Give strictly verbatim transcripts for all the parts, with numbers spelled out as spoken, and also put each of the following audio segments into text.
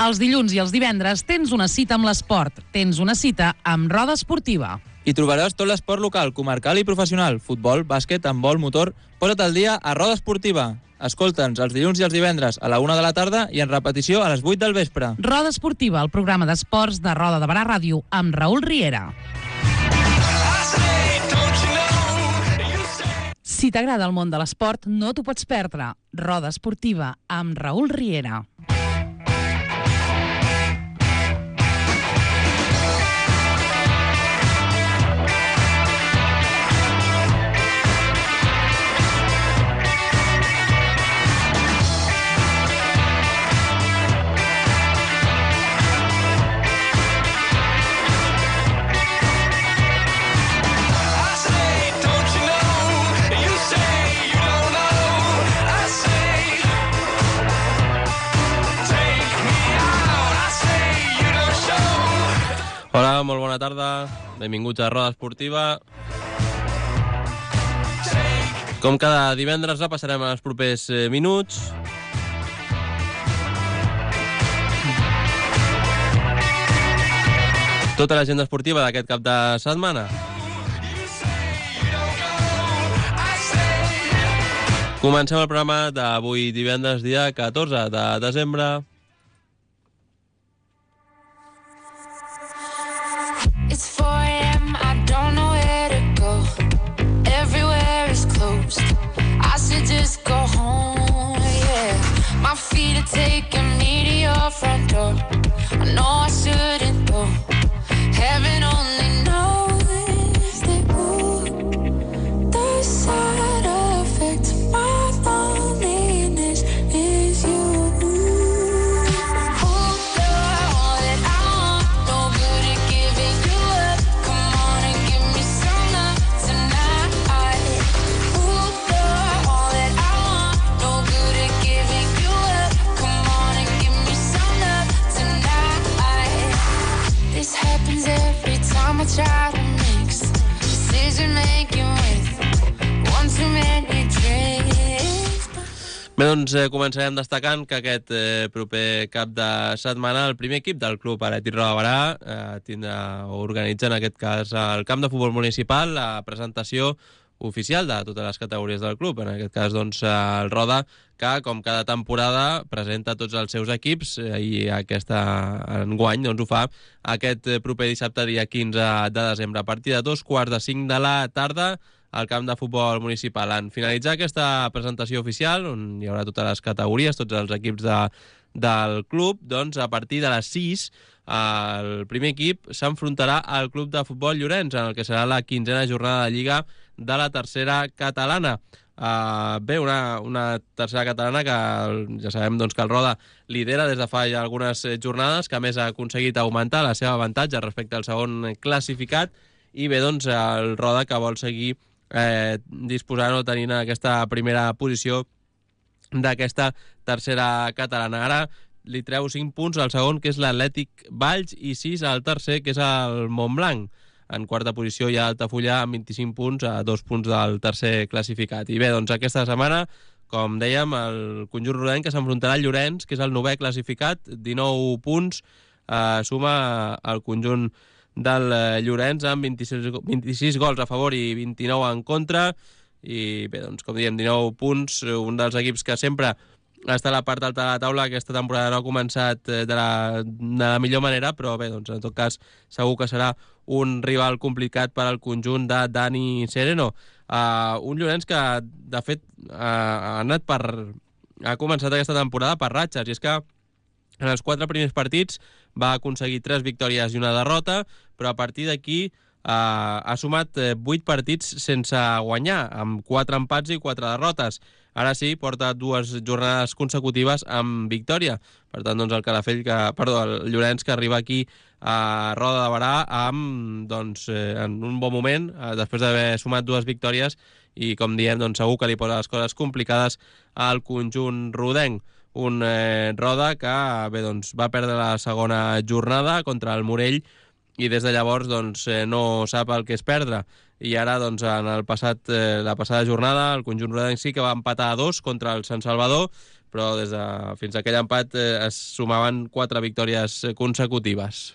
Els dilluns i els divendres tens una cita amb l'esport. Tens una cita amb Roda Esportiva. Hi trobaràs tot l'esport local, comarcal i professional. Futbol, bàsquet, handbol, motor... Posa't al dia a Roda Esportiva. Escolta'ns els dilluns i els divendres a la una de la tarda i en repetició a les vuit del vespre. Roda Esportiva, el programa d'esports de Roda de Barà Ràdio amb Raül Riera. Si t'agrada el món de l'esport, no t'ho pots perdre. Roda Esportiva amb Raül Riera. Hola, molt bona tarda. Benvinguts a Roda Esportiva. Com cada divendres repassarem en els propers eh, minuts. Tota l'agenda esportiva d'aquest cap de setmana. Comencem el programa d'avui divendres, dia catorze de desembre. It's four a.m. I don't know where to go. Everywhere is closed. I should just go home, yeah. My feet are taking me to your front door. I know I shouldn't go. Heaven only knows that ooh, the side effect of my loneliness is you. Try to mix decision making with one too many drinks. Bé, doncs eh, començarem destacant que aquest eh, proper cap de setmana el primer equip del club Atlètic Roda de Barà eh, tindrà o organitza en aquest cas al camp de futbol municipal la presentació oficial de totes les categories del club. En aquest cas, doncs, el Roda, que, com cada temporada, presenta tots els seus equips eh, i aquesta enguany doncs, ho fa aquest proper dissabte, dia quinze de desembre, a partir de dos quarts de cinc de la tarda al camp de futbol municipal. En finalitzar aquesta presentació oficial, on hi haurà totes les categories, tots els equips de, del club, doncs, a partir de les sis, el primer equip s'enfrontarà al club de futbol Llorenç, en el que serà la quinzena jornada de Lliga de la tercera catalana. Uh, bé, una, una tercera catalana que ja sabem doncs, que el Roda lidera des de fa ja algunes jornades, que a més ha aconseguit augmentar la seva avantatge respecte al segon classificat, i bé, doncs, el Roda que vol seguir eh, disposant o tenint aquesta primera posició d'aquesta tercera catalana. Ara li treu cinc punts al segon, que és l'Atlètic Valls, i sis al tercer, que és el Montblanc. En quarta posició hi ha Altafulla amb vint-i-cinc punts, a dos punts del tercer classificat. I bé, doncs aquesta setmana, com dèiem, el conjunt rodenc que s'enfrontarà al Llorenç, que és el novè classificat, dinou punts, eh, suma el conjunt del Llorenç amb vint-i-sis, vint-i-sis gols a favor i vint-i-nou en contra. I bé, doncs com dèiem, dinou punts, un dels equips que sempre està a la part alta de la taula. Aquesta temporada no ha començat de la, de la millor manera, però bé, doncs en tot cas segur que serà un rival complicat per al conjunt de Dani Sereno. Uh, un Llorenç que, de fet, uh, ha anat per... ha començat aquesta temporada per ratxes, i és que en els quatre primers partits va aconseguir tres victòries i una derrota, però a partir d'aquí uh, ha sumat vuit partits sense guanyar, amb quatre empats i quatre derrotes. Ara sí, porta dues jornades consecutives amb victòria. Per tant, doncs, el Calafell, que, perdó, el Llorenç, que arriba aquí a Roda de Barà amb, doncs, eh, en un bon moment, eh, després d'haver sumat dues victòries, i, com diem, doncs, segur que li posa les coses complicades al conjunt rodenc. Un eh, Roda que, bé, doncs, va perdre la segona jornada contra el Morell, i des de llavors doncs, eh, no sap el que és perdre. I ara, doncs, en el passat, eh, la passada jornada, el conjunt rodenc sí que va empatar a dos contra el Sant Salvador, però des de, fins a aquell empat eh, es sumaven quatre victòries consecutives.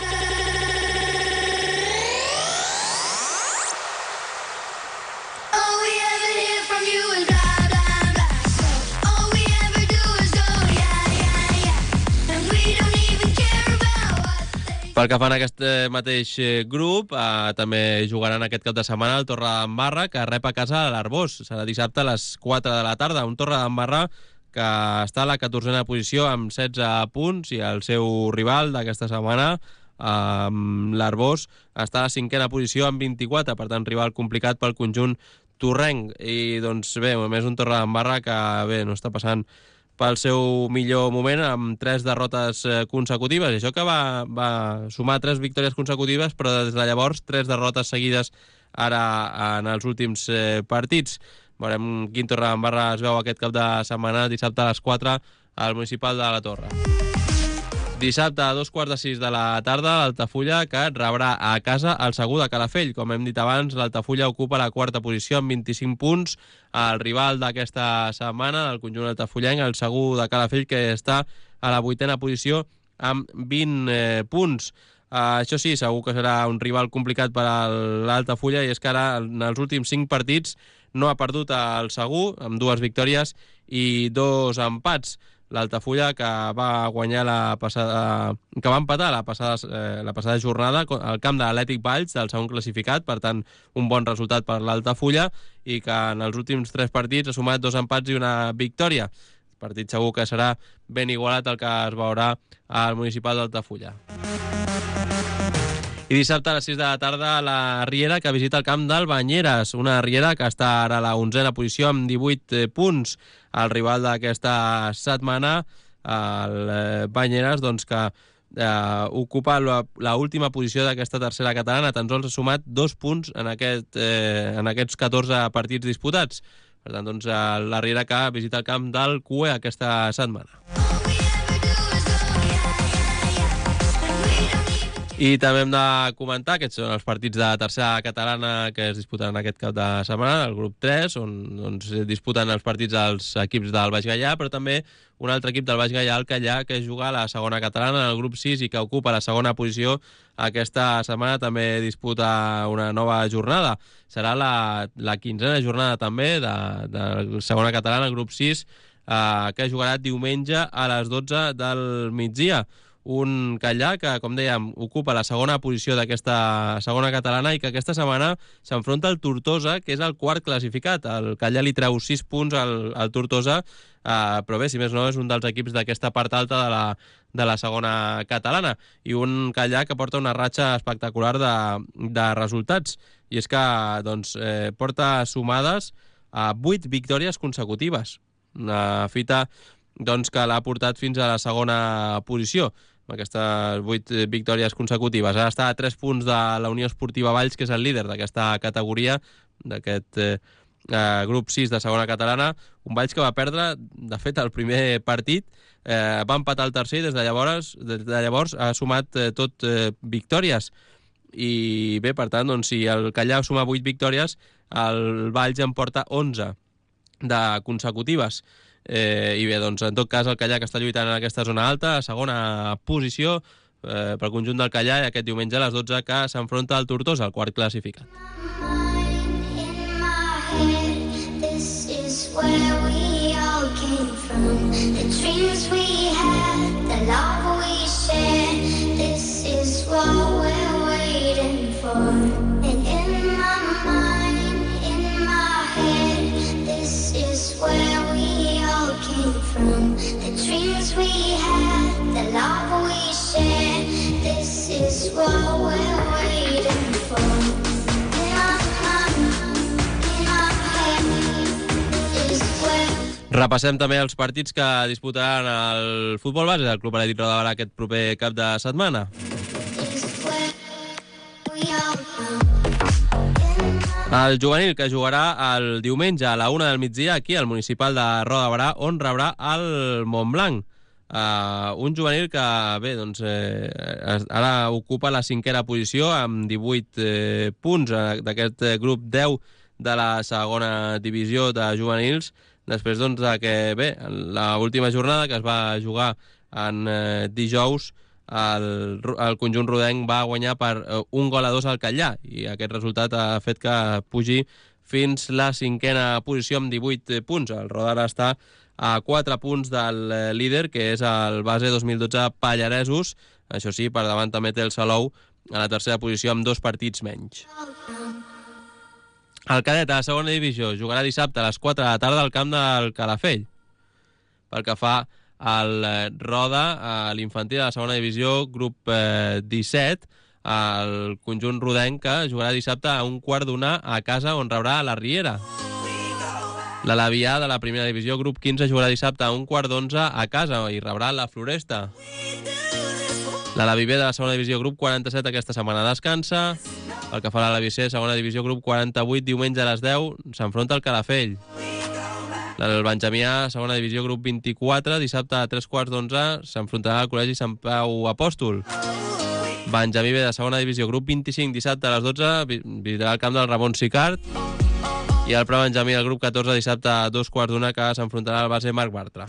Pel que fan a aquest mateix grup, eh, també jugaran aquest cap de setmana el Torredembarra, que rep a casa a l'Arbós. Serà dissabte a les quatre de la tarda. Un Torredembarra que està a la catorzena posició amb setze punts i el seu rival d'aquesta setmana, eh, l'Arbós, està a la cinquena posició amb vint-i-quatre, per tant, rival complicat pel conjunt torrenc. I, doncs, bé, a més un Torredembarra que, bé, no està passant pel seu millor moment, amb tres derrotes consecutives. I això que va, va sumar tres victòries consecutives, però des de llavors tres derrotes seguides ara en els últims eh, partits. Veurem quin Torredembarra es veu aquest cap de setmana, dissabte a les quatre al Municipal de la Torre. Dissabte a dos quarts de sis de la tarda, l'Altafulla, que rebrà a casa el Segur de Calafell. Com hem dit abans, l'Altafulla ocupa la quarta posició amb vint-i-cinc punts. El rival d'aquesta setmana del conjunt altafullenc, el Segur de Calafell, que està a la vuitena posició amb vint eh, punts. Uh, això sí, segur que serà un rival complicat per a l'Altafulla, i és que ara, en els últims cinc partits, no ha perdut el Segur, amb dues victòries i dos empats. L'Altafulla, que va guanyar la passada, que va empatar la passada, eh, la passada jornada al camp de l'Atlètic Valls, del segon classificat, per tant, un bon resultat per l'Altafulla, i que en els últims tres partits ha sumat dos empats i una victòria. El partit segur que serà ben igualat el que es veurà al Municipal d'Altafulla. I dissabte a les sis de la tarda, la Riera, que visita el camp del Banyeres, una Riera que està ara a la onzena posició amb divuit punts. El rival d'aquesta setmana, el Banyeres, doncs, que eh, ocupa l'última posició d'aquesta tercera catalana. Tan sols ha sumat dos punts en, aquest, eh, en aquests catorze partits disputats. Per tant, doncs, la Riera que visita el camp del C U E aquesta setmana. I també hem de comentar que són els partits de tercera catalana que es disputen aquest cap de setmana, el grup tres, on doncs, disputen els partits dels equips del Baix Gaià, però també un altre equip del Baix Gaià, el Callà, que juga a la segona catalana, en el grup sis, i que ocupa la segona posició. Aquesta setmana també disputa una nova jornada. Serà la, la quinzena jornada també de, de la segona catalana, el grup sis, eh, que jugarà diumenge a les dotze del migdia. Un Callà que, com dèiem, ocupa la segona posició d'aquesta segona catalana i que aquesta setmana s'enfronta al Tortosa, que és el quart classificat. El Callà li treu sis punts al, al Tortosa, eh, però bé, si més no, és un dels equips d'aquesta part alta de la, de la segona catalana. I un Callà que porta una ratxa espectacular de, de resultats. I és que doncs, eh, porta sumades a vuit victòries consecutives. Una fita doncs, que l'ha portat fins a la segona posició, amb aquestes vuit victòries consecutives. Ara està a tres punts de la Unió Esportiva Valls, que és el líder d'aquesta categoria, d'aquest eh, grup sis de segona catalana. Un Valls que va perdre, de fet, el primer partit, eh, va empatar el tercer i des de llavors, des de llavors ha sumat eh, tot eh, victòries. I bé, per tant, doncs, si el Callà suma vuit victòries, el Valls en porta onze de consecutives. Eh, I bé, doncs, en tot cas, el Callà, que està lluitant en aquesta zona alta, a segona posició eh, pel conjunt del Callà, i aquest diumenge a les dotze que s'enfronta al Tortosa, el quart classificat. From the dreams we had, the love we shared, this is what we're waiting for. In our mind, in our head, is where... Repassem també els partits que disputaran el futbol base del Club Atlètic Roda de Berà aquest proper cap de setmana. El juvenil, que jugarà el diumenge a la una del migdia aquí al Municipal de Roda de Berà, on rebrà el Montblanc. Uh, un juvenil que, bé, doncs, eh, ara ocupa la cinquena posició amb divuit eh, punts d'aquest grup deu de la segona divisió de juvenils, després doncs, de que, bé, l'última jornada que es va jugar en eh, dijous, el, el conjunt rodenc va guanyar per eh, un gol a dos al Catllà, i aquest resultat ha fet que pugi fins la cinquena posició amb divuit punts. El Roda ara està a quatre punts del líder, que és el base dos mil dotze Pallaresos. Això sí, per davant també té el Salou a la tercera posició amb dos partits menys. El cadet a la segona divisió jugarà dissabte a les quatre de la tarda al camp del Calafell. Pel que fa al Roda, a l'infantil a la segona divisió, grup eh, disset, el conjunt rodenc que jugarà dissabte a un quart d'una a casa, on rebrà la Riera. L'Alavià de la primera divisió, grup quinze, jugarà dissabte a un quart d'onze a casa i rebrà la Floresta. L'Alavi B de la segona divisió, grup quaranta-set, aquesta setmana descansa. El que fa l'Alavi C, segona divisió, grup quaranta-vuit, diumenge a les deu, s'enfronta al Calafell. El Benjamí A, segona divisió, grup vint-i-quatre, dissabte a tres quarts d'onze, s'enfrontarà al Col·legi Sant Pau Apòstol. Benjamí B de segona divisió, grup vint-i-cinc, dissabte a les dotze, visitarà el camp del Ramon Sicart. I el Prebenjamí, el grup catorze, dissabte a dos quarts d'una, que s'enfrontarà al base Marc Bartra.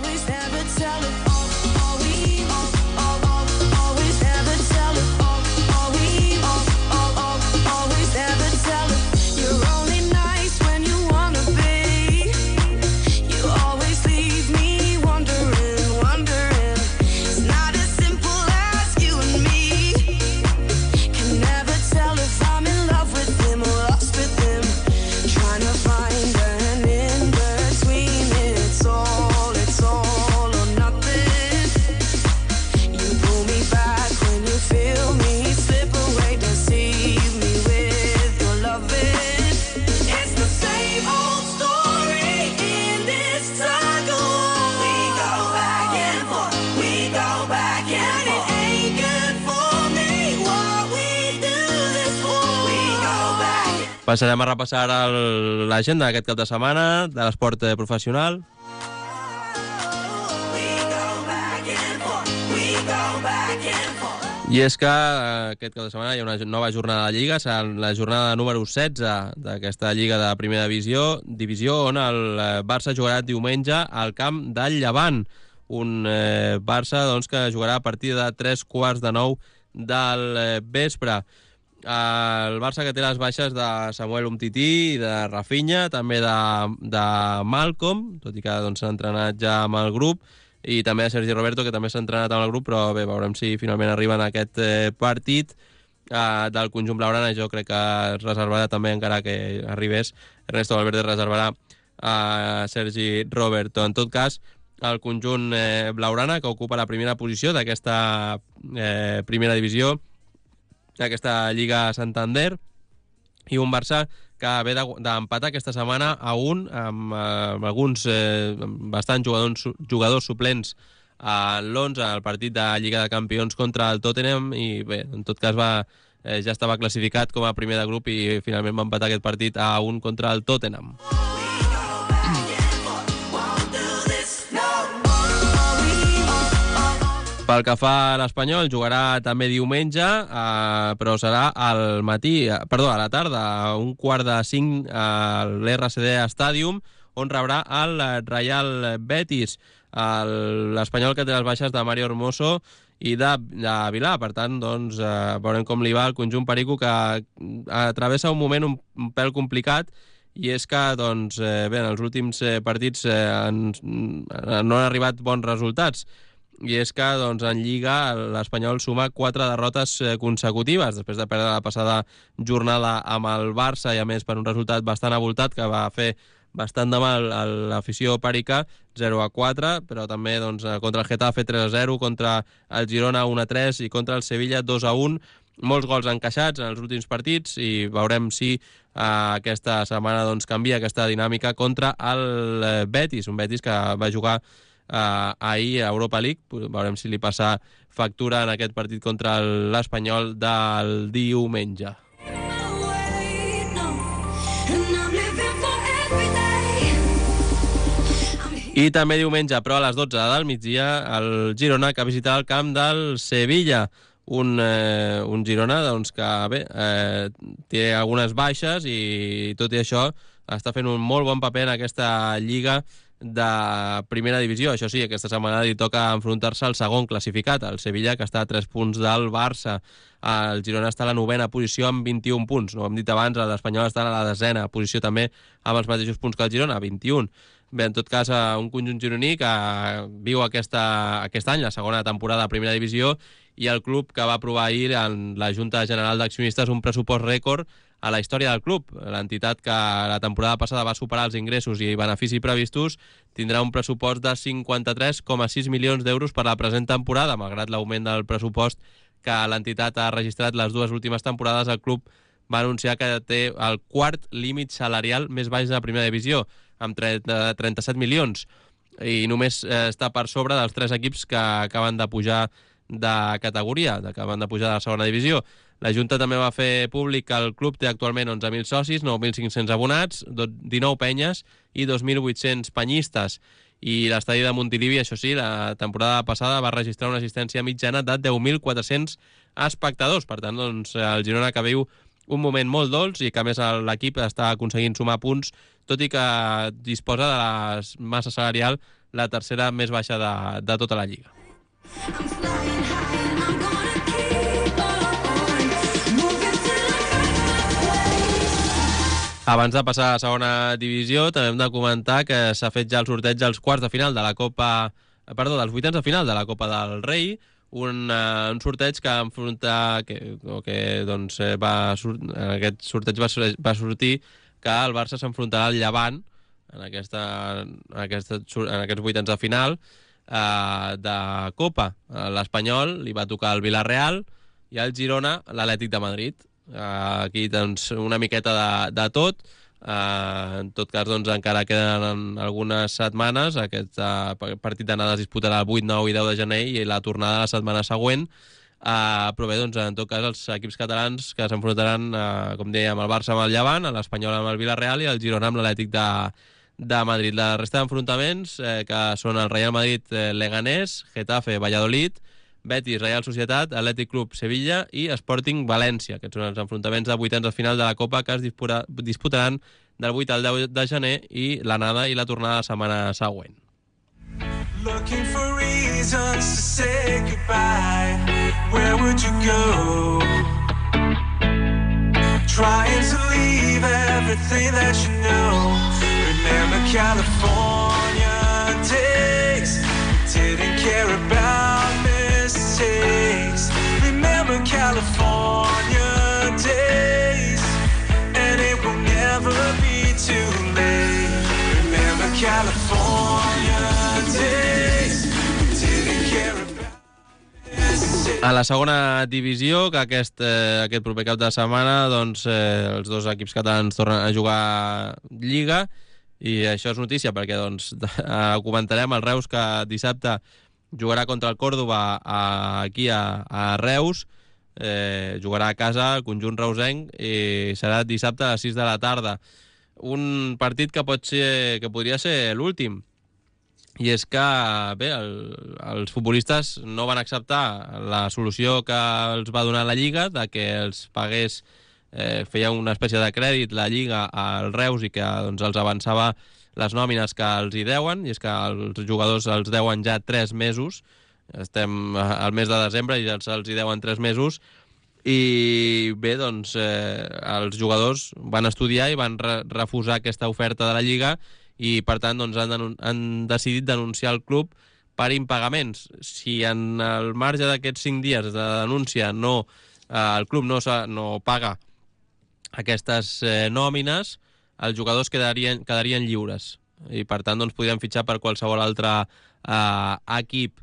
Passarem a repassar l'agenda d'aquest cap de setmana de l'esport professional. I és que aquest cap de setmana hi ha una nova jornada de Lliga, serà la jornada número setze d'aquesta Lliga de Primera Divisió, divisió on el Barça jugarà diumenge al camp del Llevant. Un eh, Barça doncs, que jugarà a partir de tres quarts de nou del eh, vespre. El Barça que té les baixes de Samuel Umtiti i de Rafinha, també de, de Malcolm, tot i que doncs, s'ha entrenat ja amb el grup, i també de Sergi Roberto, que també s'ha entrenat amb el grup, però bé, veurem si finalment arriben a aquest eh, partit eh, del conjunt blaugrana. Jo crec que es reservarà també, encara que arribés, Ernesto Valverde reservarà a Sergi Roberto. En tot cas, el conjunt eh, blaugrana, que ocupa la primera posició d'aquesta eh, primera divisió, d'aquesta Lliga Santander, i un Barça que ve d'empatar aquesta setmana a un amb, amb alguns eh, bastants jugadors, jugadors suplents a l'onze al partit de Lliga de Campions contra el Tottenham, i bé, en tot cas va, eh, ja estava classificat com a primer de grup i finalment va empatar aquest partit a un contra el Tottenham. Pel que fa a l'Espanyol, jugarà també diumenge, eh, però serà al matí, eh, perdó, a la tarda, a un quart de cinc a l'R C D Stadium, on rebrà el Real Betis, l'Espanyol que té les baixes de Mario Hermoso i de, de Vilà. Per tant, doncs, eh, veurem com li va al conjunt perico, que travessa un moment un, un pèl complicat, i és que doncs, eh, bé, en els últims eh, partits eh, en, no han arribat bons resultats. I és que doncs, en Lliga l'Espanyol suma quatre derrotes consecutives després de perdre la passada jornada amb el Barça, i a més per un resultat bastant avoltat que va fer bastant de mal a l'afició perica, zero a quatre, però també doncs, contra el Getafe tres a zero, contra el Girona un a tres i contra el Sevilla dos a un. Molts gols encaixats en els últims partits, i veurem si eh, aquesta setmana doncs, canvia aquesta dinàmica contra el Betis, un Betis que va jugar Uh, ahir a Europa League. Veurem si li passa factura en aquest partit contra l'Espanyol del diumenge. I també diumenge, però a les dotze del migdia, el Girona, que visitarà el camp del Sevilla. Un, eh, un Girona doncs, que bé, eh, té algunes baixes, i tot i això està fent un molt bon paper en aquesta lliga de primera divisió. Això sí, aquesta setmana li toca enfrontar-se al segon classificat, el Sevilla, que està a tres punts del Barça. El Girona està a la novena posició amb vint-i-un punts. No ho hem dit abans, l'Espanyol està a la desena posició també amb els mateixos punts que el Girona, vint-i-un. Bé, en tot cas, un conjunt gironí que viu aquesta, aquest any la segona temporada a primera divisió i el club que va aprovar ahir en la Junta General d'Accionistes un pressupost rècord a la història del club. L'entitat que la temporada passada va superar els ingressos i beneficis previstos tindrà un pressupost de cinquanta-tres coma sis milions d'euros per la present temporada. Malgrat l'augment del pressupost que l'entitat ha registrat les dues últimes temporades, el club va anunciar que té el quart límit salarial més baix de la primera divisió, amb trenta-set milions, i només està per sobre dels tres equips que acaben de pujar de categoria, que acaben de pujar de la segona divisió. La Junta també va fer públic que el club té actualment onze mil socis, nou mil cinc-cents abonats, dinou penyes i dos mil vuit-cents penyistes. I l'estadi de Montilivi, això sí, la temporada passada va registrar una assistència mitjana de deu mil quatre-cents espectadors. Per tant, doncs, el Girona que viu un moment molt dolç i que a més l'equip està aconseguint sumar punts, tot i que disposa de la massa salarial la tercera més baixa de, de tota la Lliga. Abans de passar a la segona divisió, també hem de comentar que s'ha fet ja el sorteig dels quarts de final de la Copa... Perdó, dels vuitens de final de la Copa del Rei, un, uh, un sorteig que enfronta... Que, o que, doncs, va, en aquest sorteig va, va sortir que el Barça s'enfrontarà al Llevant en, aquesta, en, aquesta, en aquests vuitens de final uh, de Copa. L'Espanyol li va tocar el Villarreal i el Girona l'Atlètic de Madrid. Uh, aquí doncs una miqueta de, de tot. Uh, en tot cas doncs encara queden algunes setmanes. Aquest uh, partit d'anada es disputarà el vuit, nou i deu de gener i la tornada la setmana següent. Uh, però bé, doncs en tot cas els equips catalans que s'enfrontaran, uh, com dèiem, el Barça amb el Llevant, l'Espanyol amb el Villarreal i el Girona amb l'Atlètic de, de Madrid. La resta d'enfrontaments eh, que són el Real Madrid eh, Leganés, Getafe Valladolid, Betis, Real Societat, Atlètic Club Sevilla i Sporting València. Aquests són els enfrontaments de vuitens de final de la Copa que es disputa, disputaran del vuit al deu de gener i l'anada i la tornada la setmana següent. Looking for reasons to say goodbye. Where would you go? Trying to leave everything that you know. Remember California days. Didn't care about mistakes. Remember California days. And it will never be too late. Remember California days. Didn't care about mistakes. A la segona divisió, que aquest, eh, aquest proper cap de setmana, doncs, eh, els dos equips catalans tornen a jugar Lliga. I això és notícia perquè doncs, eh, comentarem el Reus que dissabte jugarà contra el Còrdova a, aquí a, a Reus, eh, jugarà a casa el conjunt reusenc i serà dissabte a les sis de la tarda. Un partit que pot ser que podria ser l'últim, i és que bé, el, els futbolistes no van acceptar la solució que els va donar la Lliga, de que els pagués, eh, feia una espècie de crèdit la Lliga al Reus i que doncs, els avançava les nòmines que els hi deuen, i és que els jugadors els deuen ja tres mesos, estem al mes de desembre i ja els, els hi deuen tres mesos, i bé, doncs eh, els jugadors van estudiar i van re refusar aquesta oferta de la Lliga i per tant doncs, han, han decidit denunciar el club per impagaments. Si en el marge d'aquests cinc dies de denúncia no, eh, el club no, no paga aquestes eh, nòmines, els jugadors quedarien, quedarien lliures i per tant doncs, podrien fitxar per qualsevol altre eh, equip.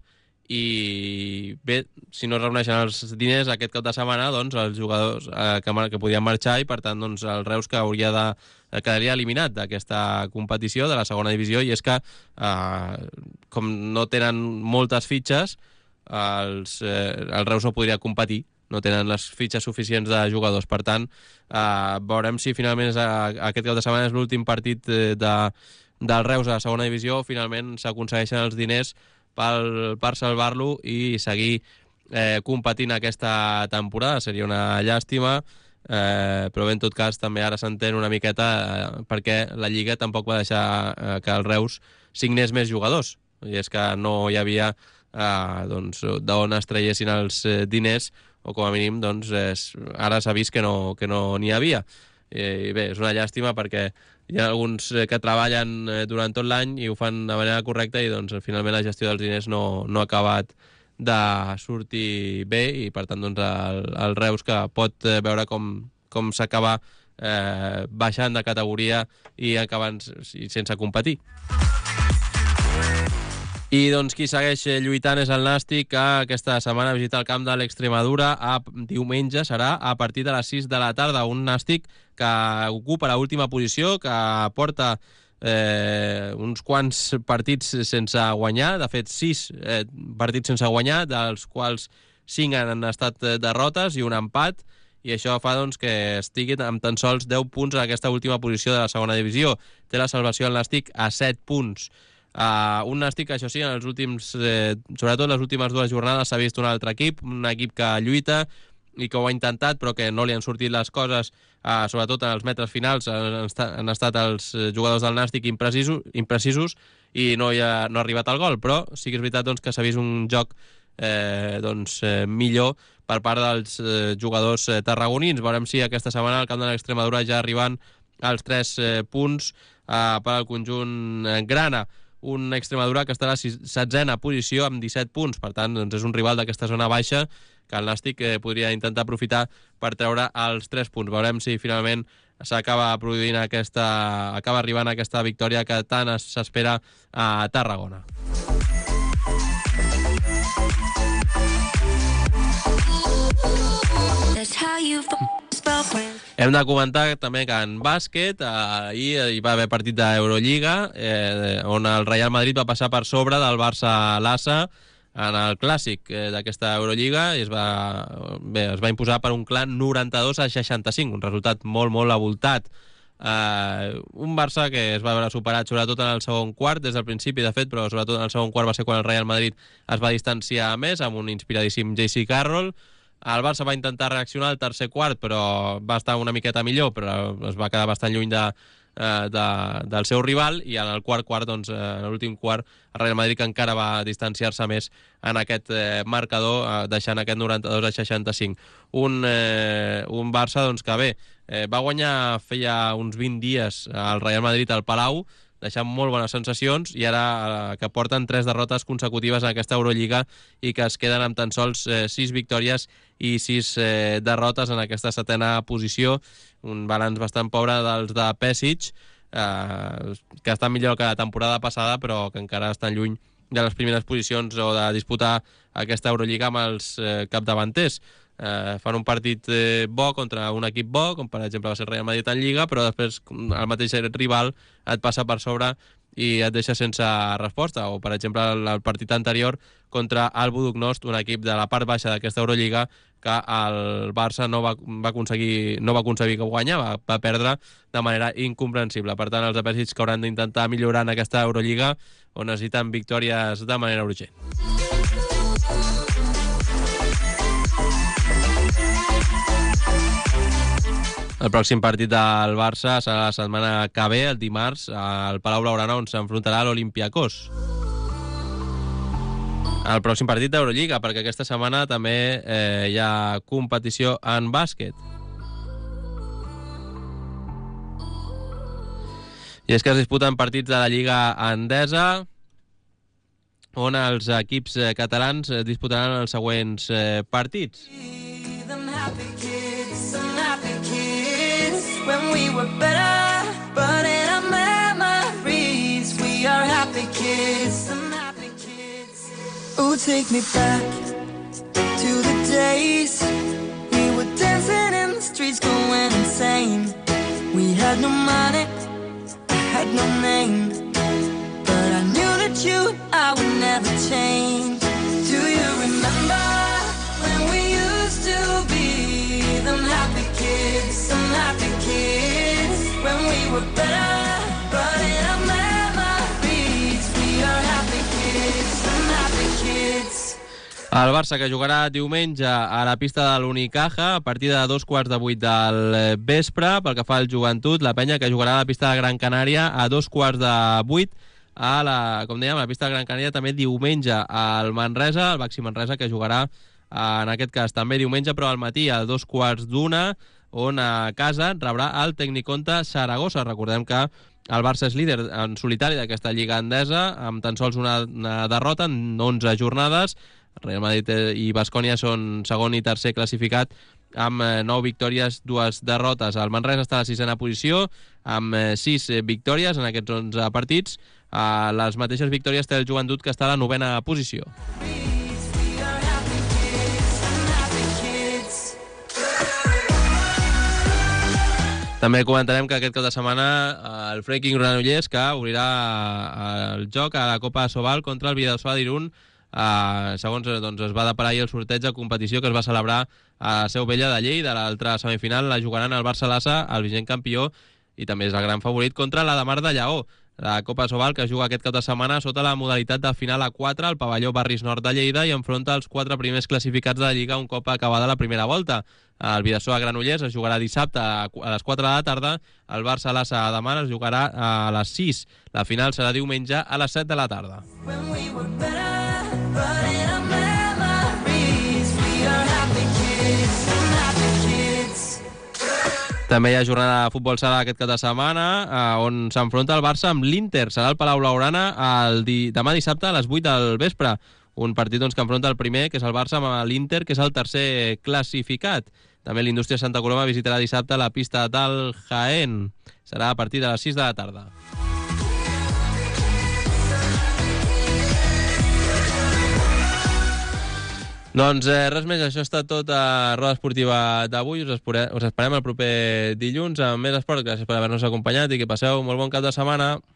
I bé, si no es reuneixen els diners aquest cap de setmana, doncs els jugadors eh, que, que podien marxar i per tant doncs, el Reus que hauria de, eh, quedaria eliminat d'aquesta competició de la segona divisió, i és que eh, com no tenen moltes fitxes, els, eh, el Reus no podria competir, no tenen les fitxes suficients de jugadors. Per tant, eh, veurem si finalment és, eh, aquest cap de setmana és l'últim partit eh, de, del Reus a la segona divisió, o finalment s'aconsegueixen els diners per, per salvar-lo i seguir eh, competint aquesta temporada. Seria una llàstima eh, però bé, en tot cas també ara s'entén una miqueta eh, perquè la Lliga tampoc va deixar eh, que el Reus signés més jugadors, i és que no hi havia eh, doncs, d'on es traiessin els eh, diners, o com a mínim doncs, és, ara s'ha vist que no que no n'hi havia. I bé, és una llàstima perquè hi ha alguns que treballen durant tot l'any i ho fan de manera correcta i doncs finalment la gestió dels diners no, no ha acabat de sortir bé i per tant doncs el, el Reus que pot veure com, com s'acaba eh, baixant de categoria i acabant sense competir. I doncs qui segueix lluitant és el Nàstic, que aquesta setmana visita el camp de l'Extremadura a diumenge, serà a partir de les sis de la tarda. Un Nàstic que ocupa l'última posició, que porta eh, uns quants partits sense guanyar, de fet sis eh, partits sense guanyar, dels quals cinc han estat derrotes i un empat, i això fa doncs, que estigui amb tan sols deu punts en aquesta última posició de la segona divisió. Té la salvació el Nàstic a set punts. Uh, un Nàstic, això sí, en els últims, eh, sobretot les últimes dues jornades s'ha vist un altre equip, un equip que lluita i que ho ha intentat però que no li han sortit les coses, uh, sobretot en els metres finals han, han estat els jugadors del Nàstic imprecisos, imprecisos i no, hi ha, no ha arribat al gol, però sí que és veritat doncs, que s'ha vist un joc eh, doncs, eh, millor per part dels eh, jugadors eh, tarragonins. Veurem si aquesta setmana al camp de l'Extremadura ja arriben als tres eh, punts eh, per al conjunt eh, grana. Un Extremadura que està a la setzena posició amb disset punts, per tant doncs és un rival d'aquesta zona baixa que el Nàstic eh, podria intentar aprofitar per treure els tres punts. Veurem si finalment s'acaba produint aquesta, acaba arribant aquesta victòria que tant s'espera a Tarragona. Hem de comentar també que en bàsquet eh, ahir hi va haver partit d'Eurolliga eh, on el Real Madrid va passar per sobre del Barça-Lassa en el clàssic eh, d'aquesta Eurolliga i es va, bé, es va imposar per un clar noranta-dos a seixanta-cinc, un resultat molt, molt avoltat. Eh, un Barça que es va veure superat sobretot en el segon quart, des del principi de fet, però sobretot en el segon quart va ser quan el Real Madrid es va distanciar més amb un inspiradíssim J C Carroll. El Barça va intentar reaccionar al tercer quart, però va estar una miqueta millor, però es va quedar bastant lluny de, de, del seu rival, i en el quart quart, doncs, en l'últim quart, el Real Madrid encara va distanciar-se més en aquest eh, marcador, eh, deixant aquest noranta-dos a seixanta-cinc. Un, eh, un Barça doncs, que bé, eh, va guanyar feia uns vint dies al Real Madrid al Palau, deixant molt bones sensacions, i ara eh, que porten tres derrotes consecutives en aquesta Eurolliga i que es queden amb tan sols eh, sis victòries i sis eh, derrotes en aquesta setena posició, un balanç bastant pobre dels de Pesic, eh, que estan millor que la temporada passada, però que encara estan lluny de les primeres posicions o de disputar aquesta Eurolliga amb els eh, capdavanters. Eh, fan un partit eh, bo contra un equip bo, com per exemple va ser el Real Madrid en Lliga, però després el mateix rival et passa per sobre i et deixa sense resposta. O per exemple el, el partit anterior contra el Buduknost, un equip de la part baixa d'aquesta Eurolliga, que el Barça no va, va aconseguir no va aconseguir que guanyar, va, va perdre de manera incomprensible. Per tant, els apèsits que hauran d'intentar millorar en aquesta Eurolliga, on necessiten victòries de manera urgent. El pròxim partit del Barça serà la setmana que ve, el dimarts, al Palau Blaugrana, on s'enfrontarà l'Olympiakos. El pròxim partit d'Eurolliga, perquè aquesta setmana també eh, hi ha competició en bàsquet. I és que es disputen partits de la Lliga Endesa, on els equips eh, catalans eh, disputaran els següents eh, partits. When we were better, but in our memories we are happy kids, some happy kids. Oh, take me back to the days we were dancing in the streets, going insane. We had no money, I had no name, but I knew that you and I would never change. Do you remember when we used to be them happy kids, some happy kids, when we were better, but in our memories we are happy kids, some happy kids. El Barça, que jugarà diumenge a la pista de l'Unicaja a partir de dos quarts de vuit del vespre. Pel que fa al Joventut, la penya que jugarà a la pista de Gran Canària a dos quarts de vuit a la, com dèiem, a la pista de Gran Canària també diumenge al Manresa, el Baxi Manresa, que jugarà en aquest cas també diumenge, però al matí a dos quarts d'una, on a casa rebrà el Tecniconte Saragossa. Recordem que el Barça és líder en solitari d'aquesta Lliga Endesa, amb tan sols una, una derrota en onze jornades. Real Madrid i Baskonia són segon i tercer classificat amb nou victòries, dues derrotes. El Manresa està a la sisena posició amb sis victòries en aquests onze partits. Les mateixes victòries té el Joventut, que està a la novena posició. També comentarem que aquest cap de setmana el Freiking Granollers, que obrirà el joc a la Copa Sobal contra el Bidasoa d'Irún. Uh, segons doncs, es va deparar ahir el sorteig de competició que es va celebrar a Seu Vella de Lleida. L'altra semifinal la jugaran el Barça-Lassa, el vigent campió, i també és el gran favorit, contra la de Mar de Lleó. La Copa Sobal, que juga aquest cap de setmana sota la modalitat de final a quatre al pavelló Barris Nord de Lleida i enfronta els quatre primers classificats de la Lliga un cop acabada la primera volta. El Bidasoa Granollers es jugarà dissabte a les quatre de la tarda, el Barça-Lassa demà es jugarà a les sis. La final serà diumenge a les set de la tarda. També hi ha jornada de futbol sala aquest cap de setmana, eh, on s'enfronta el Barça amb l'Inter. Serà el Palau Blaugrana el di... demà dissabte a les vuit del vespre. Un partit doncs, que enfronta el primer, que és el Barça, amb l'Inter, que és el tercer classificat. També l'Indústria Santa Coloma visitarà dissabte la pista del Jaén. Serà a partir de les sis de la tarda. Doncs eh, res més, això ha estat tot a Roda Esportiva d'avui. Us, espore... us esperem el proper dilluns amb més esport. Gràcies per haver-nos acompanyat i que passeu un molt bon cap de setmana.